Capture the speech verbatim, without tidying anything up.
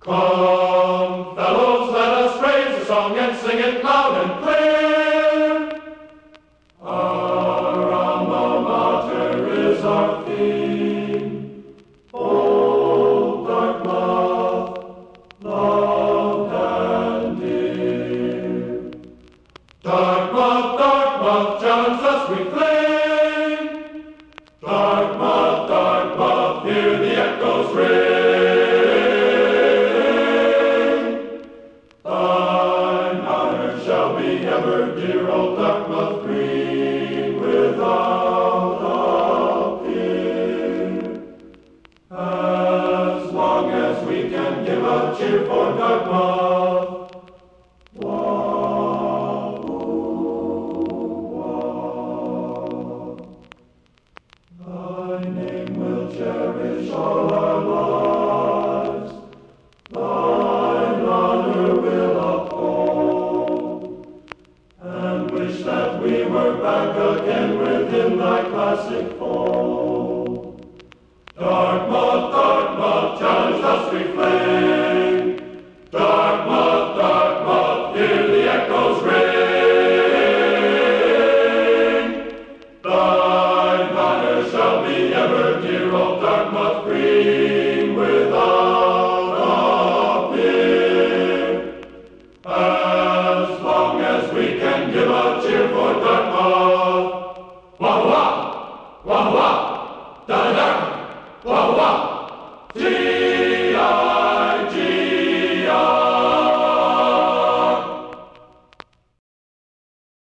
Come, fellows, let us raise a song and sing it loud and clear. Our alma mater is our theme. Old Dartmouth, loved and dear. Dartmouth, Dartmouth, challenge us we flame. Dartmouth, Dartmouth, hear the echoes ring. Shall be ever dear old Dartmouth green without a peer. As long as we can give a cheer for Dartmouth, wah, ooh, wah. Thy name will cherish all our lives, thine honor will uphold, and wish that we were back again within thy classic fold. Dartmouth, Dartmouth, challenge us we flame. Dartmouth, Dartmouth, hear the echoes ring. Thine honor shall be ever dear,